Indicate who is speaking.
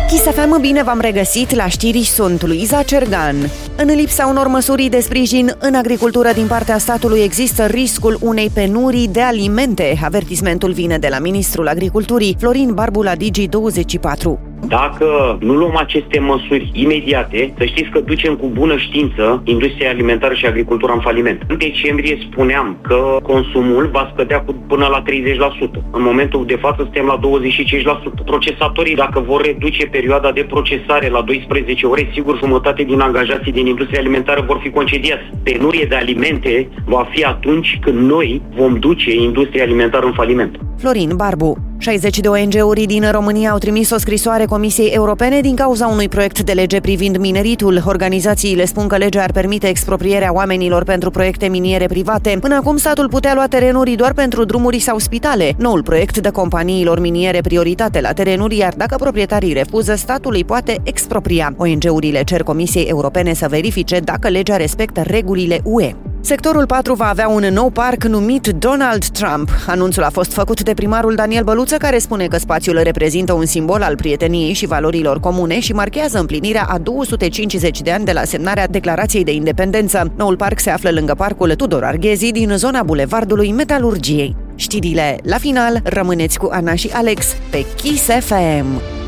Speaker 1: Kiss FM, bine v-am regăsit la știri, sunt Luiza Cergan. În lipsa unor măsuri de sprijin în agricultură din partea statului există riscul unei penurii de alimente. Avertismentul vine de la ministrul agriculturii, Florin Barbu, la Digi24.
Speaker 2: Dacă nu luăm aceste măsuri imediate, să știți că ducem cu bună știință industria alimentară și agricultura în faliment. În decembrie spuneam că consumul va scădea până la 30%. În momentul de față suntem la 25%. Procesatorii, dacă vor reduce perioada de procesare la 12 ore, sigur jumătate din angajații din industria alimentară vor fi concediați. Penurie de alimente va fi atunci când noi vom duce industria alimentară în faliment.
Speaker 1: Florin Barbu. 60 de ONG-uri din România au trimis o scrisoare Comisiei Europene din cauza unui proiect de lege privind mineritul. Organizațiile spun că legea ar permite exproprierea oamenilor pentru proiecte miniere private. Până acum, statul putea lua terenuri doar pentru drumuri sau spitale. Noul proiect dă companiilor miniere prioritate la terenuri, iar dacă proprietarii refuză, statul îi poate expropria. ONG-urile cer Comisiei Europene să verifice dacă legea respectă regulile UE. Sectorul 4 va avea un nou parc numit Donald Trump. Anunțul a fost făcut de primarul Daniel Băluță, care spune că spațiul reprezintă un simbol al prieteniei și valorilor comune și marchează împlinirea a 250 de ani de la semnarea Declarației de Independență. Noul parc se află lângă parcul Tudor Arghezi din zona bulevardului Metalurgiei. Știrile la final, rămâneți cu Ana și Alex pe Kiss FM.